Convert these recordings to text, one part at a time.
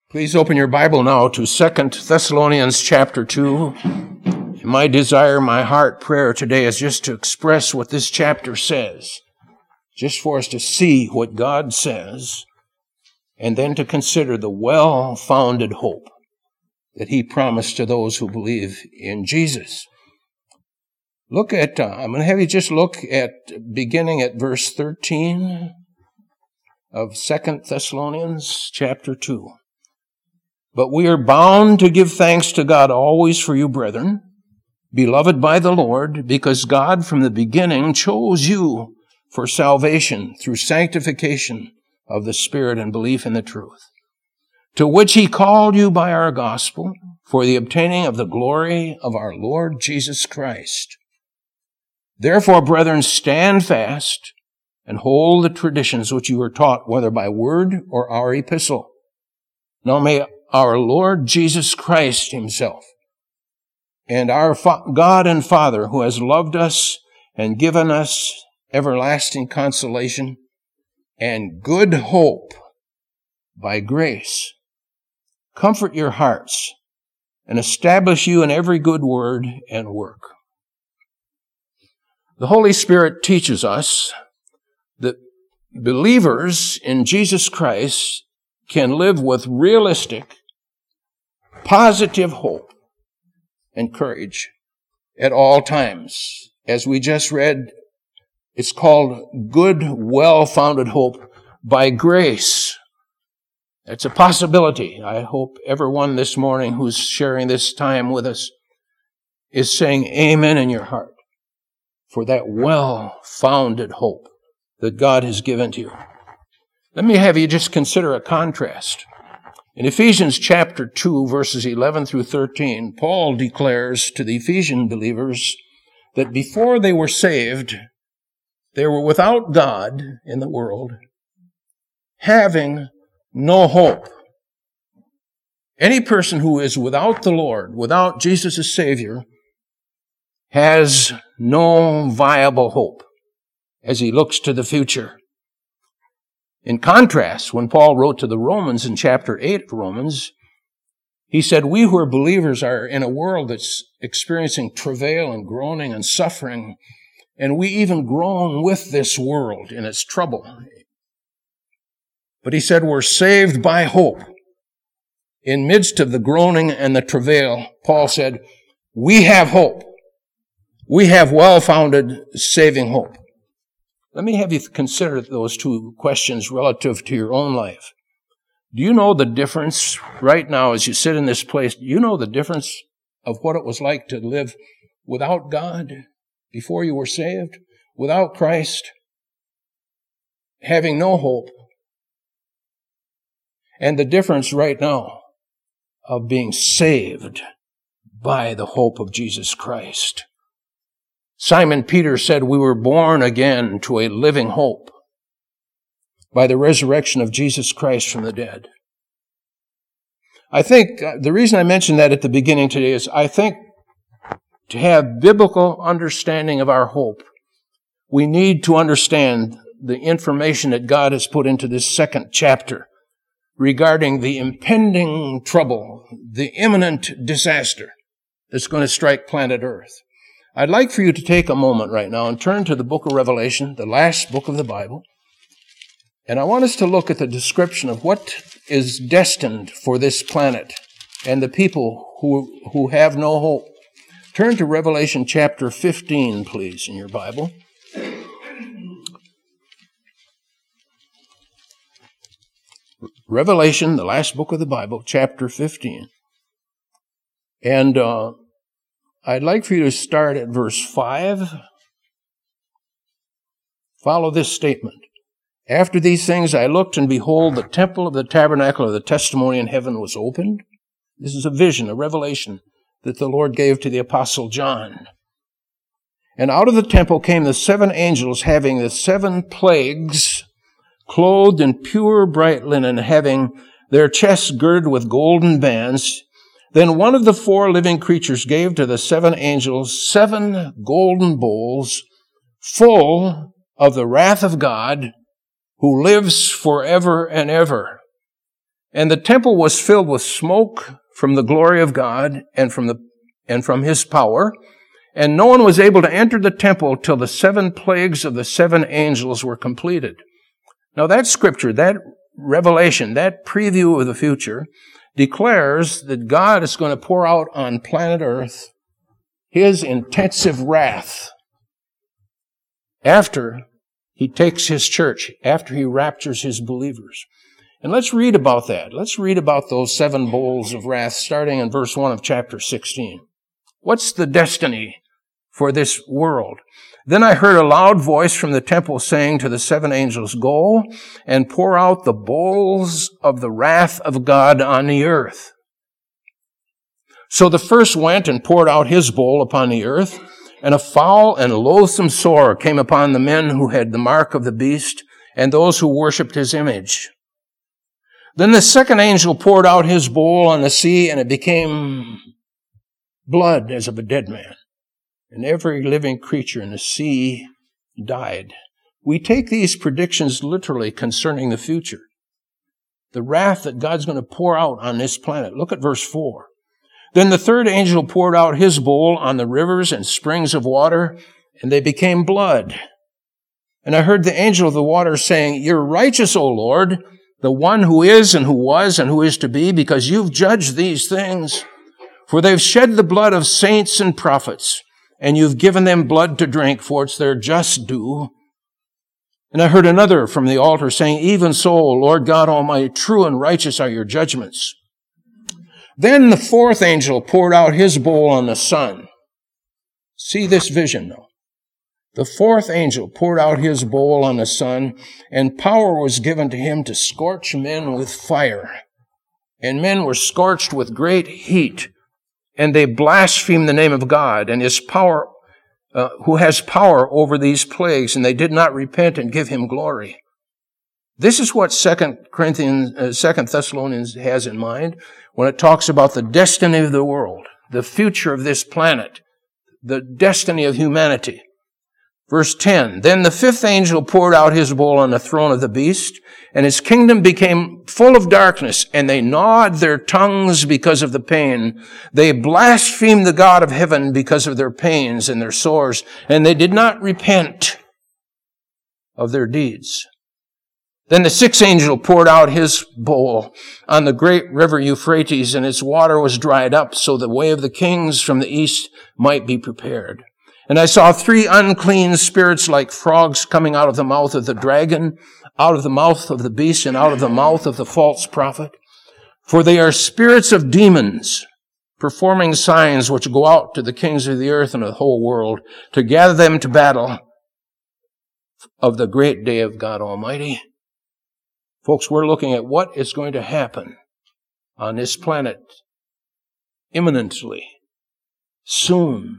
Please open your Bible now to 2 Thessalonians chapter 2. My desire, my heart prayer today is just to express what this chapter says, just for us to see what God says, and then to consider the well-founded hope that He promised to those who believe in Jesus. Look at, I'm going to have you just look at, beginning at verse 13 of 2 Thessalonians chapter 2. But we are bound to give thanks to God always for you, brethren, beloved by the Lord, because God from the beginning chose you for salvation through sanctification of the Spirit and belief in the truth, to which He called you by our gospel for the obtaining of the glory of our Lord Jesus Christ. Therefore, brethren, stand fast and hold the traditions which you were taught, whether by word or our epistle. Now may our Lord Jesus Christ Himself and our God and Father, who has loved us and given us everlasting consolation and good hope by grace, comfort your hearts and establish you in every good word and work. The Holy Spirit teaches us that believers in Jesus Christ can live with realistic, positive hope and courage at all times. As we just read, it's called good, well-founded hope by grace. It's a possibility. I hope everyone this morning who's sharing this time with us is saying amen in your heart for that well-founded hope that God has given to you. Let me have you just consider a contrast. In Ephesians chapter 2, verses 11 through 13, Paul declares to the Ephesian believers that before they were saved, they were without God in the world, having no hope. Any person who is without the Lord, without Jesus as Savior, has no viable hope as he looks to the future. In contrast, when Paul wrote to the Romans in chapter 8 of Romans, he said, we who are believers are in a world that's experiencing travail and groaning and suffering, and we even groan with this world in its trouble. But he said, we're saved by hope. In midst of the groaning and the travail, Paul said, we have hope. We have well-founded saving hope. Let me have you consider those two questions relative to your own life. Do you know the difference right now as you sit in this place? Do you know the difference of what it was like to live without God before you were saved, without Christ, having no hope, and the difference right now of being saved by the hope of Jesus Christ? Simon Peter said we were born again to a living hope by the resurrection of Jesus Christ from the dead. I think the reason I mentioned that at the beginning today is I think to have biblical understanding of our hope, we need to understand the information that God has put into this second chapter regarding the impending trouble, the imminent disaster that's going to strike planet Earth. I'd like for you to take a moment right now and turn to the book of Revelation, the last book of the Bible. And I want us to look at the description of what is destined for this planet and the people who have no hope. Turn to Revelation chapter 15, please, in your Bible. Revelation, the last book of the Bible, chapter 15. And I'd like for you to start at verse 5. Follow this statement. After these things I looked, and behold, the temple of the tabernacle of the testimony in heaven was opened. This is a vision, a revelation that the Lord gave to the apostle John. And out of the temple came the 7 angels having the 7 plagues, clothed in pure bright linen, having their chests girded with golden bands. Then one of the 4 living creatures gave to the 7 angels 7 golden bowls full of the wrath of God, who lives forever and ever. And the temple was filled with smoke from the glory of God and from his power. And no one was able to enter the temple till the 7 plagues of the 7 angels were completed. Now that scripture, that revelation, that preview of the future, declares that God is going to pour out on planet Earth his intensive wrath after he takes his church, after he raptures his believers. And let's read about that. Let's read about those 7 bowls of wrath starting in verse 1 of chapter 16. What's the destiny for this world? Then I heard a loud voice from the temple saying to the 7 angels, "Go and pour out the bowls of the wrath of God on the earth." So the first went and poured out his bowl upon the earth, and a foul and loathsome sore came upon the men who had the mark of the beast and those who worshipped his image. Then the second angel poured out his bowl on the sea, and it became blood as of a dead man. And every living creature in the sea died. We take these predictions literally concerning the future. The wrath that God's going to pour out on this planet. Look at verse 4. Then the third angel poured out his bowl on the rivers and springs of water, and they became blood. And I heard the angel of the water saying, "You're righteous, O Lord, the one who is and who was and who is to be, because you've judged these things. For they've shed the blood of saints and prophets, and you've given them blood to drink, for it's their just due." And I heard another from the altar saying, "Even so, Lord God Almighty, true and righteous are your judgments." Then the fourth angel poured out his bowl on the sun. See this vision now. The fourth angel poured out his bowl on the sun, and power was given to him to scorch men with fire. And men were scorched with great heat, and they blasphemed the name of God and his power, who has power over these plagues, and they did not repent and give him glory. This is what 2 Thessalonians has in mind when it talks about the destiny of the world, the future of this planet, the destiny of humanity. Verse 10, "Then the fifth angel poured out his bowl on the throne of the beast, and his kingdom became full of darkness, and they gnawed their tongues because of the pain. They blasphemed the God of heaven because of their pains and their sores, and they did not repent of their deeds. Then the sixth angel poured out his bowl on the great river Euphrates, and its water was dried up, so the way of the kings from the east might be prepared. And I saw 3 unclean spirits like frogs coming out of the mouth of the dragon, out of the mouth of the beast, and out of the mouth of the false prophet. For they are spirits of demons, performing signs which go out to the kings of the earth and the whole world, to gather them to battle of the great day of God Almighty." Folks, we're looking at what is going to happen on this planet imminently, soon.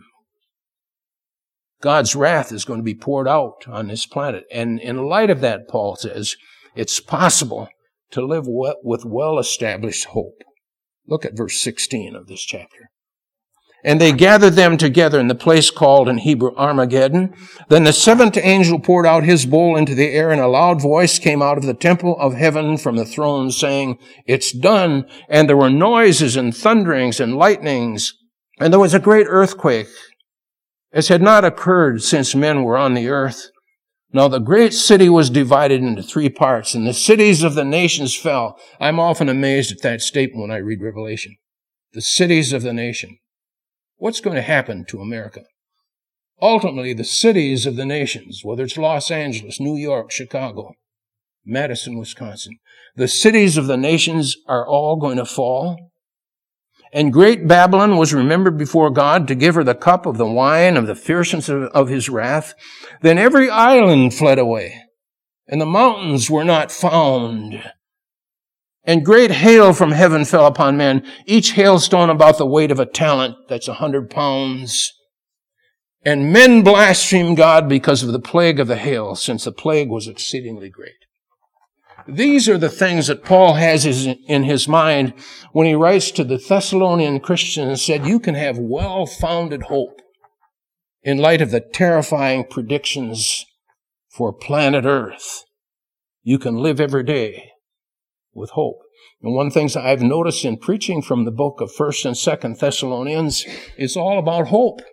God's wrath is going to be poured out on this planet. And in light of that, Paul says, it's possible to live with well-established hope. Look at verse 16 of this chapter. "And they gathered them together in the place called in Hebrew Armageddon. Then the seventh angel poured out his bowl into the air, and a loud voice came out of the temple of heaven from the throne, saying, 'It's done.' And there were noises and thunderings and lightnings, and there was a great earthquake, as had not occurred since men were on the earth. Now the great city was divided into 3 parts, and the cities of the nations fell." I'm often amazed at that statement when I read Revelation. The cities of the nation. What's going to happen to America? Ultimately, the cities of the nations, whether it's Los Angeles, New York, Chicago, Madison, Wisconsin, the cities of the nations are all going to fall. "And great Babylon was remembered before God to give her the cup of the wine of the fierceness of his wrath. Then every island fled away, and the mountains were not found. And great hail from heaven fell upon men, each hailstone about the weight of a talent," that's 100 pounds. "And men blasphemed God because of the plague of the hail, since the plague was exceedingly great." These are the things that Paul has in his mind when he writes to the Thessalonian Christians and said, you can have well-founded hope in light of the terrifying predictions for planet Earth. You can live every day with hope. And one thing I've noticed in preaching from the book of 1st and 2nd Thessalonians is all about hope.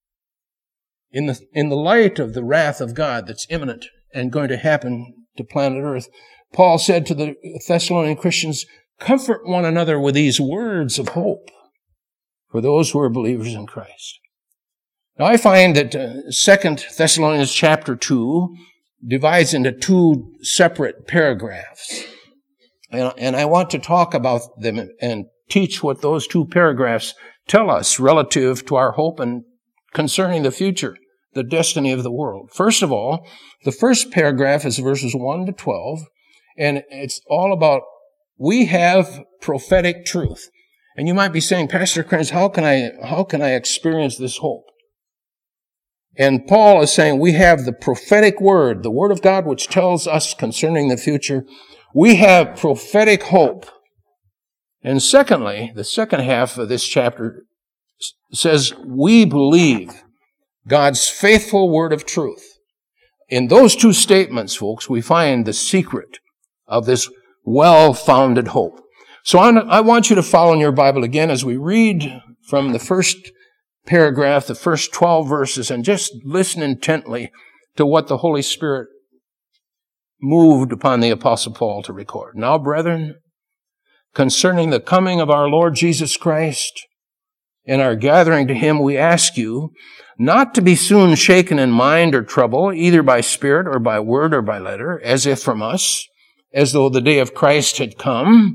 In the light of the wrath of God that's imminent and going to happen to planet Earth, Paul said to the Thessalonian Christians, comfort one another with these words of hope for those who are believers in Christ. Now I find that 2 Thessalonians chapter 2 divides into two separate paragraphs. And I want to talk about them and teach what those two paragraphs tell us relative to our hope and concerning the future, the destiny of the world. First of all, the first paragraph is verses 1 to 12, and it's all about we have prophetic truth. And you might be saying, Pastor Krenz, how can I experience this hope? And Paul is saying we have the prophetic word, the word of God which tells us concerning the future. We have prophetic hope. And secondly, the second half of this chapter says we believe God's faithful word of truth. In those two statements, folks, we find the secret of this well-founded hope. So I want you to follow in your Bible again as we read from the first paragraph, the first 12 verses, and just listen intently to what the Holy Spirit moved upon the Apostle Paul to record. Now, brethren, concerning the coming of our Lord Jesus Christ and our gathering to him, we ask you not to be soon shaken in mind or trouble, either by spirit or by word or by letter, as if from us, as though the day of Christ had come.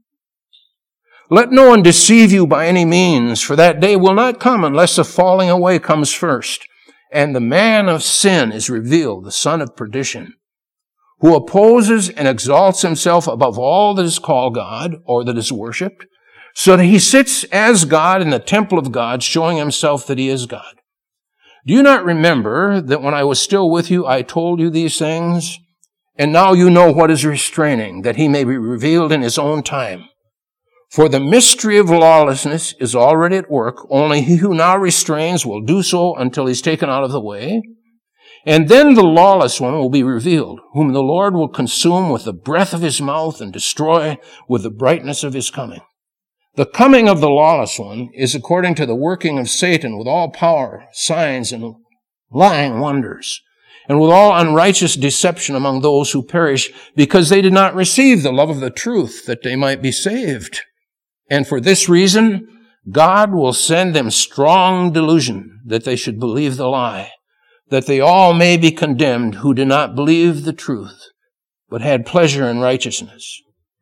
Let no one deceive you by any means, for that day will not come unless the falling away comes first, and the man of sin is revealed, the son of perdition, who opposes and exalts himself above all that is called God or that is worshipped, so that he sits as God in the temple of God, showing himself that he is God. Do you not remember that when I was still with you, I told you these things? And now you know what is restraining, that he may be revealed in his own time. For the mystery of lawlessness is already at work. Only he who now restrains will do so until he's taken out of the way. And then the lawless one will be revealed, whom the Lord will consume with the breath of his mouth and destroy with the brightness of his coming. The coming of the lawless one is according to the working of Satan with all power, signs, and lying wonders, and with all unrighteous deception among those who perish, because they did not receive the love of the truth, that they might be saved. And for this reason, God will send them strong delusion, that they should believe the lie, that they all may be condemned who did not believe the truth, but had pleasure in righteousness.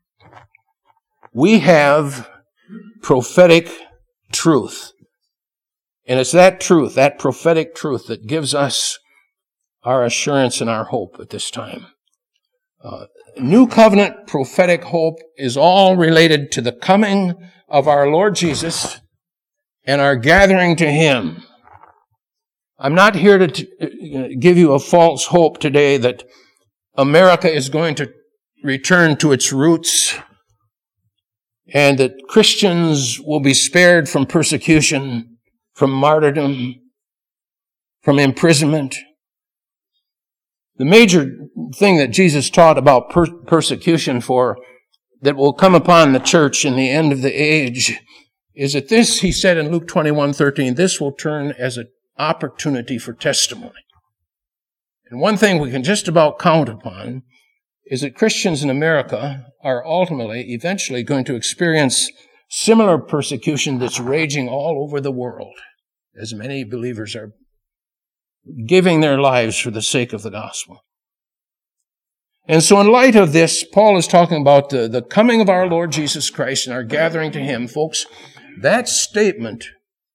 We have prophetic truth. And it's that truth, that prophetic truth, that gives us our assurance and our hope at this time. New covenant prophetic hope is all related to the coming of our Lord Jesus and our gathering to him. I'm not here to give you a false hope today that America is going to return to its roots and that Christians will be spared from persecution, from martyrdom, from imprisonment. The major thing that Jesus taught about persecution that will come upon the church in the end of the age is that this, he said in Luke 21:13, this will turn as an opportunity for testimony. And one thing we can just about count upon is that Christians in America are ultimately, eventually going to experience similar persecution that's raging all over the world, as many believers are giving their lives for the sake of the gospel. And so in light of this, Paul is talking about the coming of our Lord Jesus Christ and our gathering to him. Folks, that statement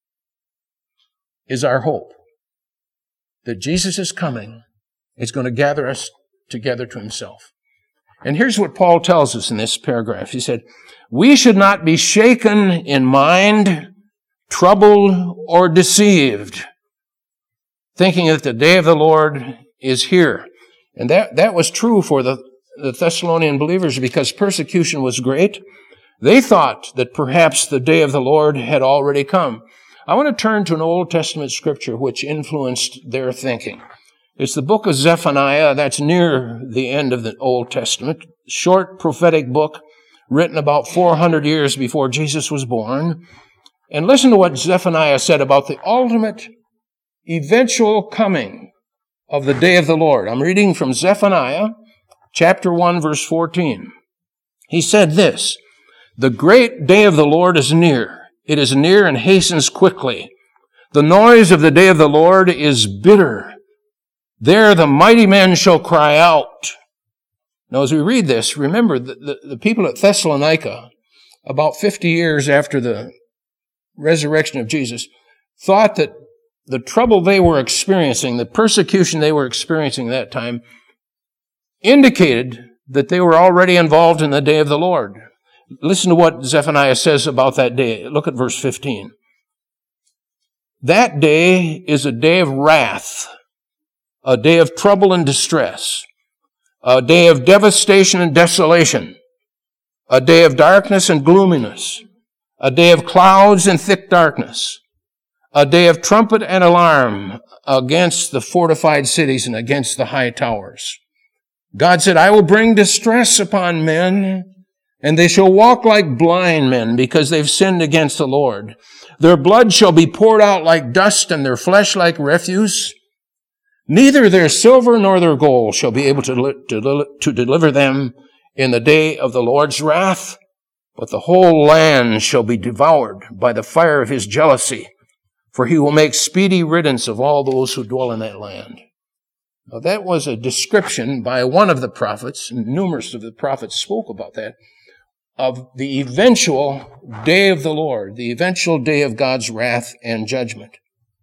is our hope. That Jesus is coming, is going to gather us together to himself. And here's what Paul tells us in this paragraph. He said, we should not be shaken in mind, troubled, or deceived, thinking that the day of the Lord is here. And that was true for the Thessalonian believers because persecution was great. They thought that perhaps the day of the Lord had already come. I want to turn to an Old Testament scripture which influenced their thinking. It's the book of Zephaniah. That's near the end of the Old Testament. Short prophetic book written about 400 years before Jesus was born. And listen to what Zephaniah said about the ultimate, eventual coming of the day of the Lord. I'm reading from Zephaniah, chapter 1, verse 14. He said this, "The great day of the Lord is near. It is near and hastens quickly. The noise of the day of the Lord is bitter. There the mighty men shall cry out." Now, as we read this, remember the people at Thessalonica, about 50 years after the resurrection of Jesus, thought that the trouble they were experiencing, the persecution they were experiencing at that time, indicated that they were already involved in the day of the Lord. Listen to what Zephaniah says about that day. Look at verse 15. "That day is a day of wrath, a day of trouble and distress, a day of devastation and desolation, a day of darkness and gloominess, a day of clouds and thick darkness, a day of trumpet and alarm against the fortified cities and against the high towers." God said, "I will bring distress upon men, and they shall walk like blind men because they've sinned against the Lord. Their blood shall be poured out like dust and their flesh like refuse. Neither their silver nor their gold shall be able to deliver them in the day of the Lord's wrath, but the whole land shall be devoured by the fire of his jealousy, for he will make speedy riddance of all those who dwell in that land." Now, that was a description by one of the prophets, and numerous of the prophets spoke about that, of the eventual day of the Lord, the eventual day of God's wrath and judgment.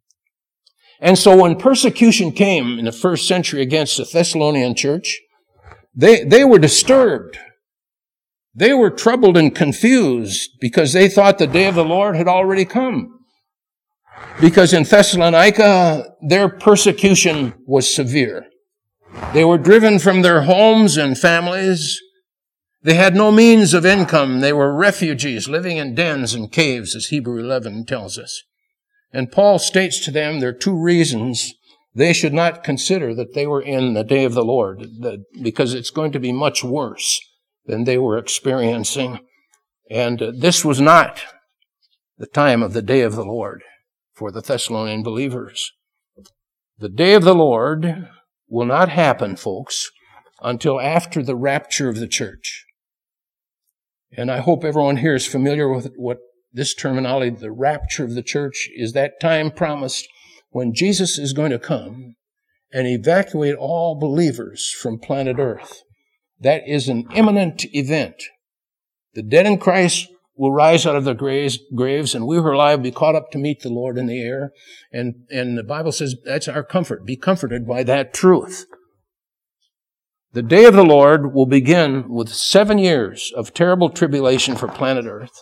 And so when persecution came in the first century against the Thessalonian church, they were disturbed. They were troubled and confused because they thought the day of the Lord had already come. Because in Thessalonica, their persecution was severe. They were driven from their homes and families. They had no means of income. They were refugees living in dens and caves, as Hebrew 11 tells us. And Paul states to them there are two reasons they should not consider that they were in the day of the Lord, because it's going to be much worse than they were experiencing. And this was not the time of the day of the Lord for the Thessalonian believers. The day of the Lord will not happen, folks, until after the rapture of the church. And I hope everyone here is familiar with what this terminology, the rapture of the church, is that time promised when Jesus is going to come and evacuate all believers from planet Earth. That is an imminent event. The dead in Christ will rise out of their graves, and we who are alive will be caught up to meet the Lord in the air. And the Bible says that's our comfort. Be comforted by that truth. The day of the Lord will begin with 7 years of terrible tribulation for planet Earth.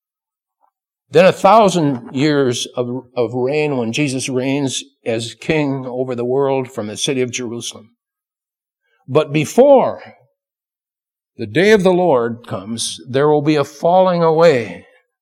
Then 1,000 years of reign when Jesus reigns as king over the world from the city of Jerusalem. But before the day of the Lord comes, there will be a falling away.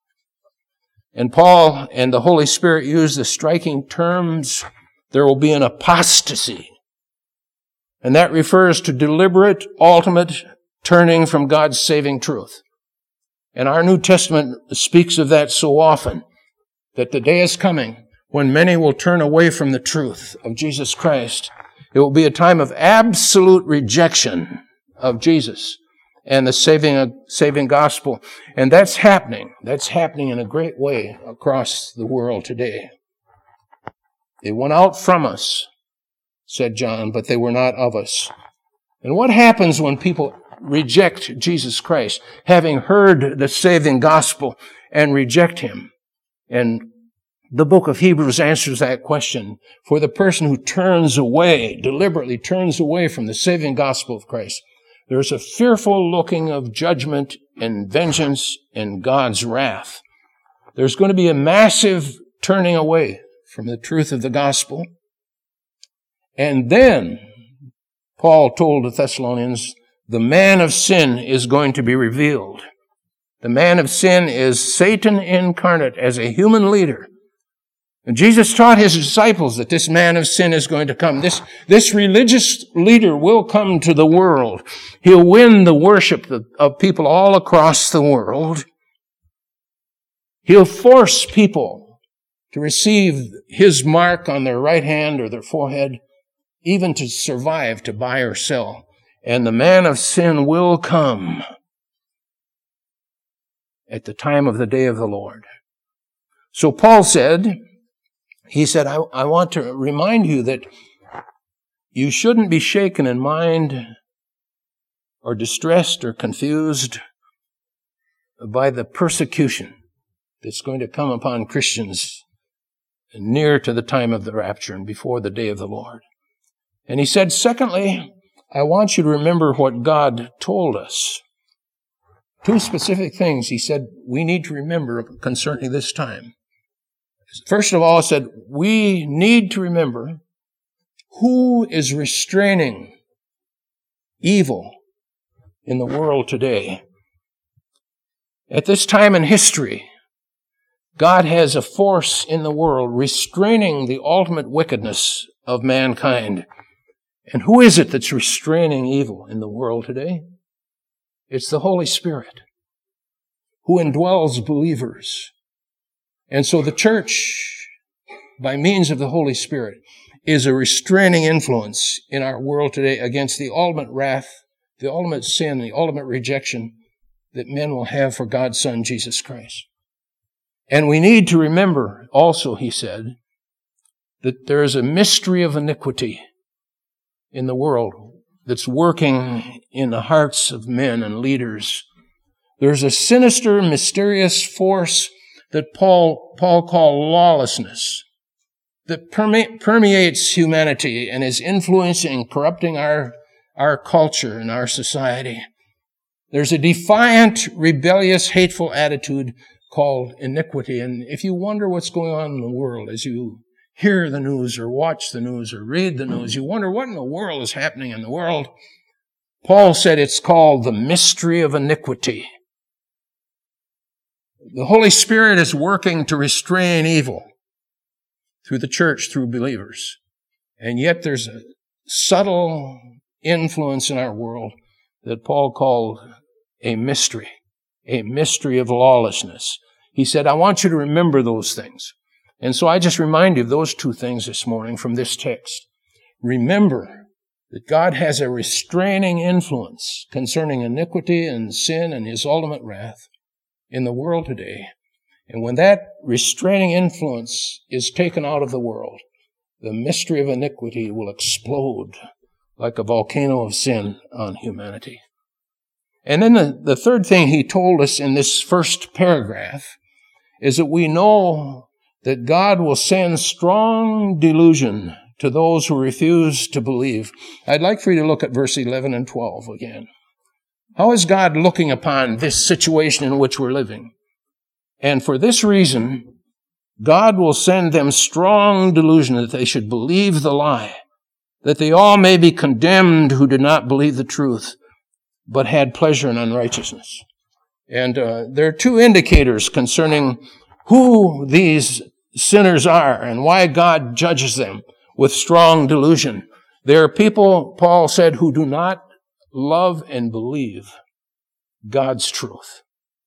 And Paul and the Holy Spirit use the striking terms, there will be an apostasy. And that refers to deliberate, ultimate turning from God's saving truth. And our New Testament speaks of that so often, that the day is coming when many will turn away from the truth of Jesus Christ. It will be a time of absolute rejection of Jesus and the saving gospel. And that's happening. That's happening in a great way across the world today. They went out from us, said John, but they were not of us. And what happens when people reject Jesus Christ, having heard the saving gospel, and reject him? And the book of Hebrews answers that question. For the person who turns away, deliberately turns away from the saving gospel of Christ, there's a fearful looking of judgment and vengeance and God's wrath. There's going to be a massive turning away from the truth of the gospel. And then Paul told the Thessalonians, the man of sin is going to be revealed. The man of sin is Satan incarnate as a human leader. And Jesus taught his disciples that this man of sin is going to come. This religious leader will come to the world. He'll win the worship of people all across the world. He'll force people to receive his mark on their right hand or their forehead, even to survive, to buy or sell. And the man of sin will come at the time of the day of the Lord. So Paul said, I want to remind you that you shouldn't be shaken in mind or distressed or confused by the persecution that's going to come upon Christians near to the time of the rapture and before the day of the Lord. And he said, secondly, I want you to remember what God told us. Two specific things he said we need to remember concerning this time. First of all, he said, we need to remember who is restraining evil in the world today. At this time in history, God has a force in the world restraining the ultimate wickedness of mankind. And who is it that's restraining evil in the world today? It's the Holy Spirit, who indwells believers. And so the church, by means of the Holy Spirit, is a restraining influence in our world today against the ultimate wrath, the ultimate sin, the ultimate rejection that men will have for God's Son, Jesus Christ. And we need to remember also, he said, that there is a mystery of iniquity in the world that's working in the hearts of men and leaders. There's a sinister, mysterious force that Paul called lawlessness, that permeates humanity and is influencing and corrupting our culture and our society. There's a defiant, rebellious, hateful attitude called iniquity. And if you wonder what's going on in the world as you hear the news or watch the news or read the news, you wonder what in the world is happening in the world. Paul said it's called the mystery of iniquity. The Holy Spirit is working to restrain evil through the church, through believers. And yet there's a subtle influence in our world that Paul called a mystery of lawlessness. He said, I want you to remember those things. And so I just remind you of those two things this morning from this text. Remember that God has a restraining influence concerning iniquity and sin and his ultimate wrath in the world today. And when that restraining influence is taken out of the world, the mystery of iniquity will explode like a volcano of sin on humanity. And then the third thing he told us in this first paragraph is that we know that God will send strong delusion to those who refuse to believe. I'd like for you to look at verse 11 and 12 again. How is God looking upon this situation in which we're living? And for this reason, God will send them strong delusion that they should believe the lie, that they all may be condemned who did not believe the truth, but had pleasure in unrighteousness. And there are two indicators concerning who these sinners are and why God judges them with strong delusion. There are people, Paul said, who do not love and believe God's truth.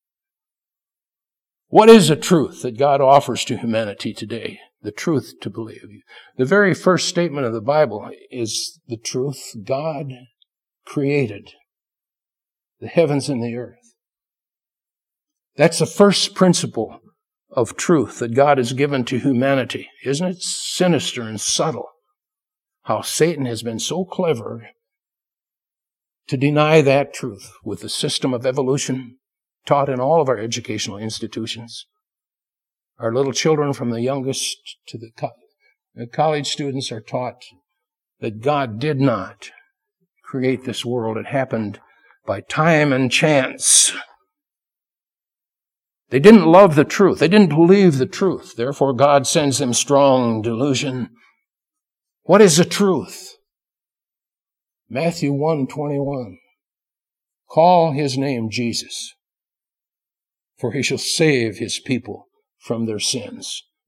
What is the truth that God offers to humanity today? The truth to believe. The very first statement of the Bible is the truth. God created the heavens and the earth. That's the first principle of truth that God has given to humanity. Isn't it sinister and subtle how Satan has been so clever to deny that truth with the system of evolution taught in all of our educational institutions? Our little children, from the youngest to the college students, are taught that God did not create this world. It happened by time and chance. They didn't love the truth. They didn't believe the truth. Therefore, God sends them strong delusion. What is the truth? Matthew 1:21. Call his name Jesus, for he shall save his people from their sins.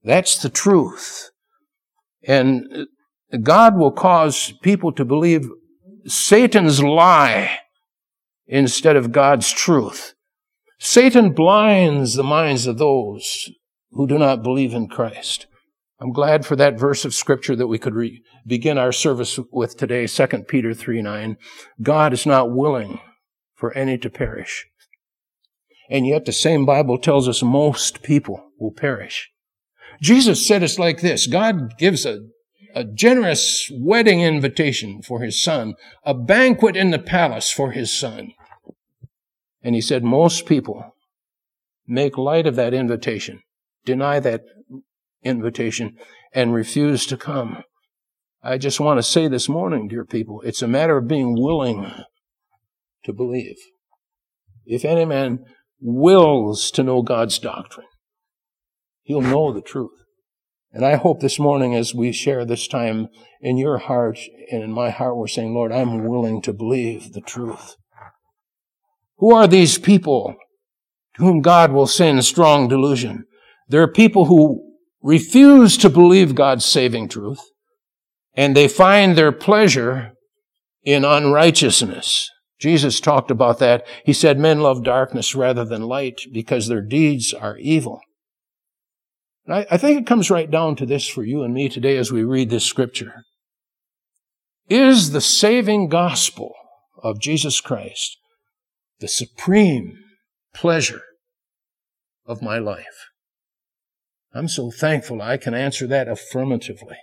That's the truth. And God will cause people to believe Satan's lie instead of God's truth. Satan blinds the minds of those who do not believe in Christ. I'm glad for that verse of Scripture that we could begin our service with today, 2 Peter 3:9. God is not willing for any to perish. And yet the same Bible tells us most people will perish. Jesus said it's like this. God gives a generous wedding invitation for his son, a banquet in the palace for his son. And he said most people make light of that invitation, deny that invitation, and refuse to come. I just want to say this morning, dear people, it's a matter of being willing to believe. If any man wills to know God's doctrine, he'll know the truth. And I hope this morning as we share this time in your heart and in my heart, we're saying, Lord, I'm willing to believe the truth. Who are these people to whom God will send strong delusion? There are people who refuse to believe God's saving truth, and they find their pleasure in unrighteousness. Jesus talked about that. He said, men love darkness rather than light because their deeds are evil. And I think it comes right down to this for you and me today as we read this scripture. Is the saving gospel of Jesus Christ the supreme pleasure of my life? I'm so thankful I can answer that affirmatively.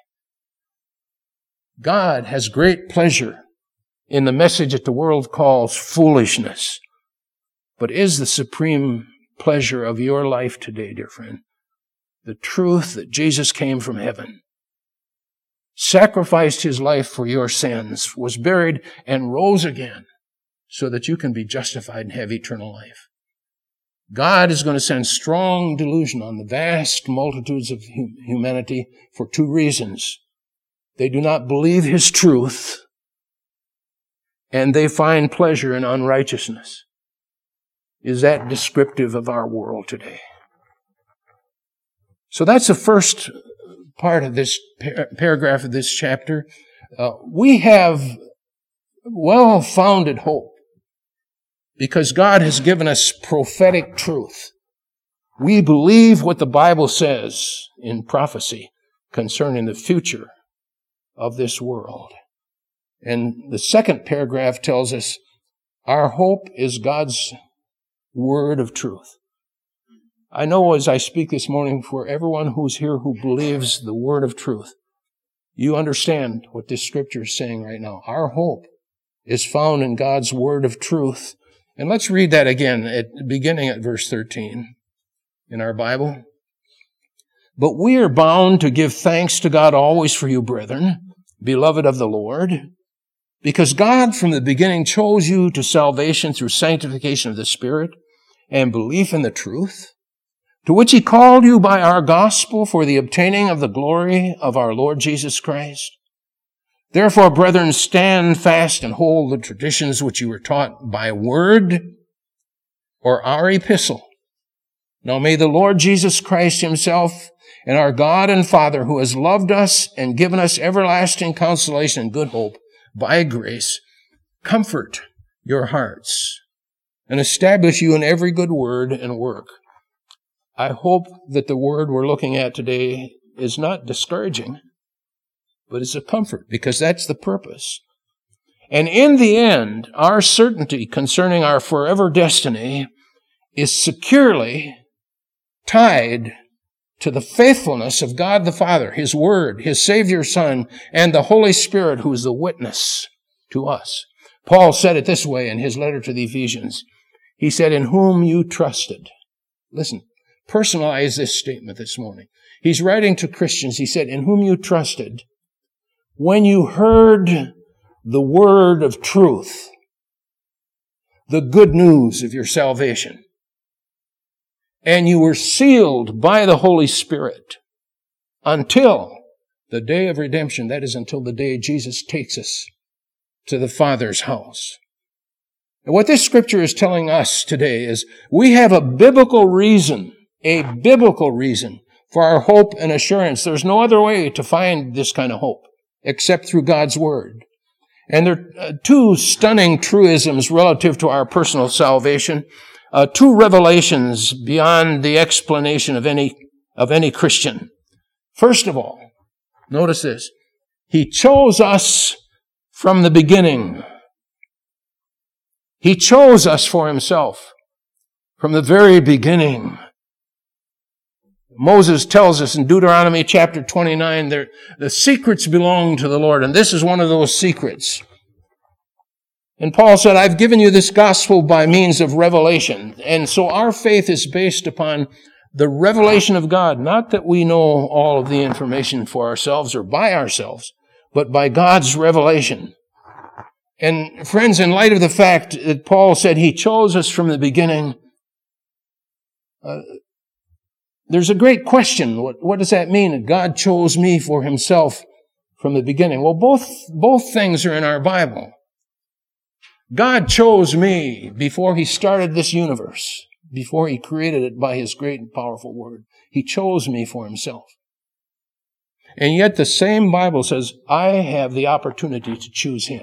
God has great pleasure in the message that the world calls foolishness. But is the supreme pleasure of your life today, dear friend, the truth that Jesus came from heaven, sacrificed his life for your sins, was buried, and rose again so that you can be justified and have eternal life? God is going to send strong delusion on the vast multitudes of humanity for two reasons. They do not believe his truth, and they find pleasure in unrighteousness. Is that descriptive of our world today? So that's the first part of this paragraph of this chapter. We have well-founded hope because God has given us prophetic truth. We believe what the Bible says in prophecy concerning the future of this world. And the second paragraph tells us our hope is God's word of truth. I know as I speak this morning for everyone who's here who believes the word of truth, you understand what this scripture is saying right now. Our hope is found in God's word of truth. And let's read that again, beginning at verse 13 in our Bible. But we are bound to give thanks to God always for you, brethren, beloved of the Lord, because God from the beginning chose you to salvation through sanctification of the Spirit and belief in the truth, to which he called you by our gospel for the obtaining of the glory of our Lord Jesus Christ. Therefore, brethren, stand fast and hold the traditions which you were taught by word or our epistle. Now may the Lord Jesus Christ himself and our God and Father, who has loved us and given us everlasting consolation and good hope by grace, comfort your hearts and establish you in every good word and work. I hope that the word we're looking at today is not discouraging, but it's a comfort, because that's the purpose. And in the end, our certainty concerning our forever destiny is securely tied to the faithfulness of God the Father, his Word, his Savior Son, and the Holy Spirit, who is the witness to us. Paul said it this way in his letter to the Ephesians. He said, in whom you trusted. Listen, personalize this statement this morning. He's writing to Christians. He said, in whom you trusted when you heard the word of truth, the good news of your salvation, and you were sealed by the Holy Spirit until the day of redemption. That is, until the day Jesus takes us to the Father's house. And what this scripture is telling us today is we have a biblical reason for our hope and assurance. There's no other way to find this kind of hope except through God's Word. And there are two stunning truisms relative to our personal salvation, two revelations beyond the explanation of any Christian. First of all, notice this. He chose us from the beginning. He chose us for himself from the very beginning. Moses tells us in Deuteronomy chapter 29, the secrets belong to the Lord, and this is one of those secrets. And Paul said, I've given you this gospel by means of revelation. And so our faith is based upon the revelation of God, not that we know all of the information for ourselves or by ourselves, but by God's revelation. And friends, in light of the fact that Paul said he chose us from the beginning, there's a great question. What does that mean? That God chose me for himself from the beginning? Well, both things are in our Bible. God chose me before he started this universe, before he created it by his great and powerful word. He chose me for himself. And yet the same Bible says, I have the opportunity to choose him.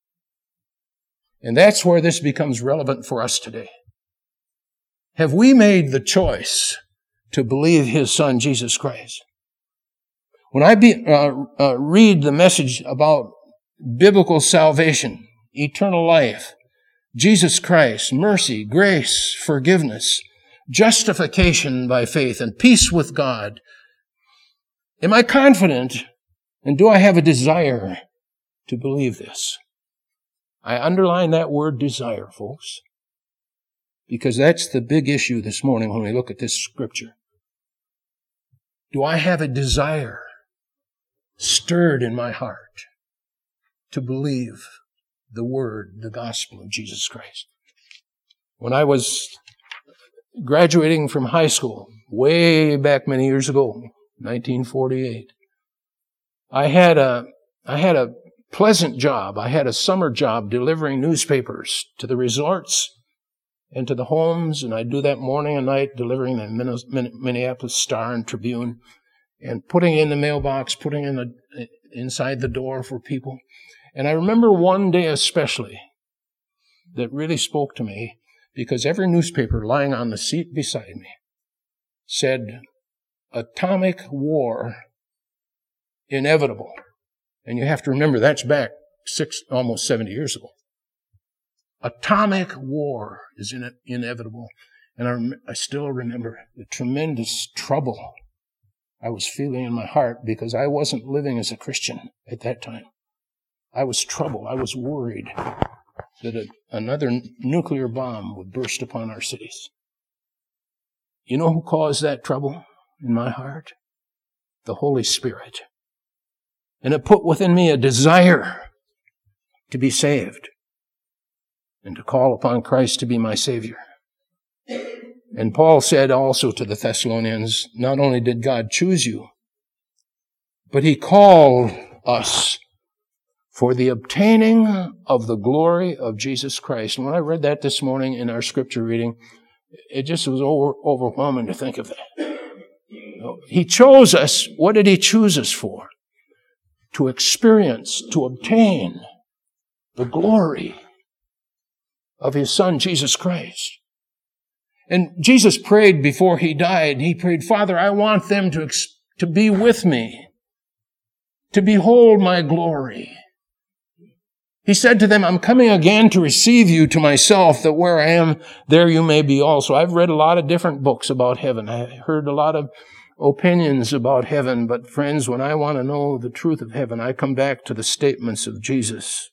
And that's where this becomes relevant for us today. Have we made the choice to believe his Son, Jesus Christ? When I read the message about biblical salvation, eternal life, Jesus Christ, mercy, grace, forgiveness, justification by faith, and peace with God, am I confident, and do I have a desire to believe this? I underline that word desire, folks, because that's the big issue this morning when we look at this scripture. Do I have a desire stirred in my heart to believe the word, the gospel of Jesus Christ? When I was graduating from high school, way back many years ago, 1948, I had a pleasant job. I had a summer job delivering newspapers to the resorts and to the homes, and I'd do that morning and night, delivering the Minneapolis Star and Tribune, and putting in the mailbox, putting in inside the door for people. And I remember one day especially that really spoke to me, because every newspaper lying on the seat beside me said, atomic war inevitable. And you have to remember, that's back almost 70 years ago. Atomic war is inevitable. And I still remember the tremendous trouble I was feeling in my heart, because I wasn't living as a Christian at that time. I was troubled. I was worried that another nuclear bomb would burst upon our cities. You know who caused that trouble in my heart? The Holy Spirit. And it put within me a desire to be saved and to call upon Christ to be my Savior. And Paul said also to the Thessalonians, not only did God choose you, but he called us for the obtaining of the glory of Jesus Christ. And when I read that this morning in our scripture reading, it just was overwhelming to think of that. He chose us. What did he choose us for? To experience, to obtain the glory of his Son, Jesus Christ. And Jesus prayed before he died. He prayed, Father, I want them to be with me, to behold my glory. He said to them, I'm coming again to receive you to myself, that where I am, there you may be also. I've read a lot of different books about heaven. I heard a lot of opinions about heaven. But friends, when I want to know the truth of heaven, I come back to the statements of Jesus.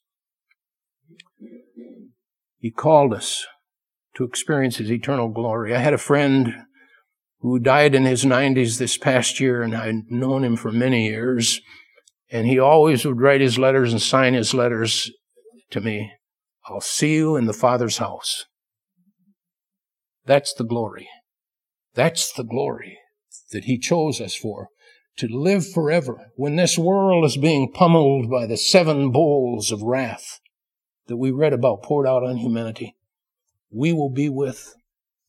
He called us to experience his eternal glory. I had a friend who died in his 90s this past year, and I'd known him for many years. And he always would write his letters and sign his letters to me. I'll see you in the Father's house. That's the glory. That's the glory that he chose us for, to live forever. When this world is being pummeled by the 7 bowls of wrath that we read about poured out on humanity, we will be with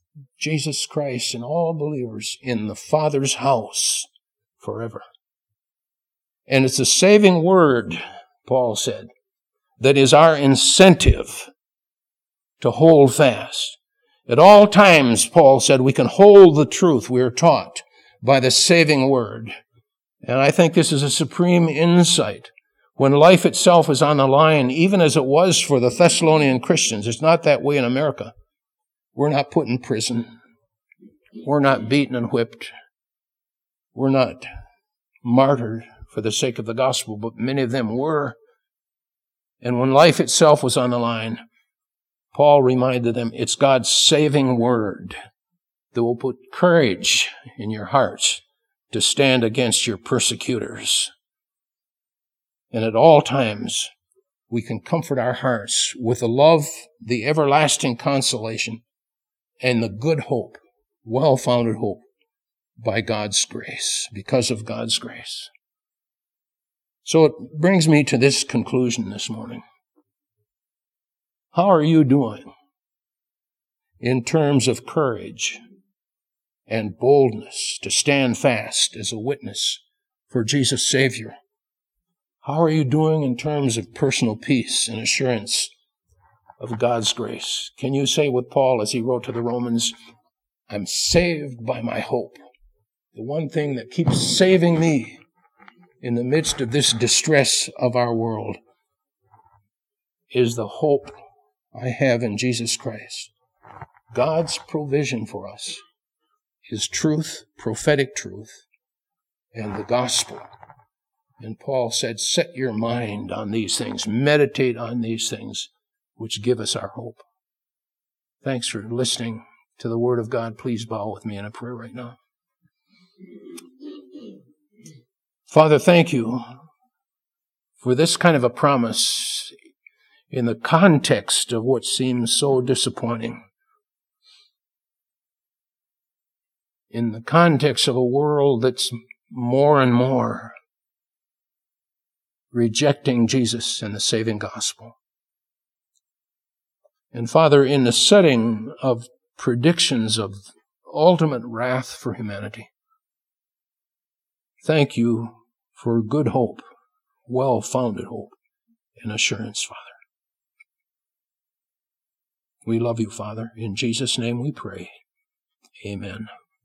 Jesus Christ and all believers in the Father's house forever. And it's a saving word, Paul said, that is our incentive to hold fast. At all times, Paul said, we can hold the truth we are taught by the saving word. And I think this is a supreme insight. When life itself is on the line, even as it was for the Thessalonian Christians, it's not that way in America. We're not put in prison. We're not beaten and whipped. We're not martyred for the sake of the gospel, but many of them were. And when life itself was on the line, Paul reminded them, it's God's saving word that will put courage in your hearts to stand against your persecutors. And at all times, we can comfort our hearts with the love, the everlasting consolation, and the good hope, well-founded hope, by God's grace, because of God's grace. So it brings me to this conclusion this morning. How are you doing in terms of courage and boldness to stand fast as a witness for Jesus Savior? How are you doing in terms of personal peace and assurance of God's grace? Can you say with Paul as he wrote to the Romans, I'm saved by my hope. The one thing that keeps saving me in the midst of this distress of our world is the hope I have in Jesus Christ. God's provision for us is truth, prophetic truth, and the gospel. And Paul said, set your mind on these things, meditate on these things, which give us our hope. Thanks for listening to the Word of God. Please bow with me in a prayer right now. Father, thank you for this kind of a promise in the context of what seems so disappointing. In the context of a world that's more and more rejecting Jesus and the saving gospel. And Father, in the setting of predictions of ultimate wrath for humanity, thank you for good hope, well-founded hope and assurance, Father. We love you, Father. In Jesus' name we pray. Amen.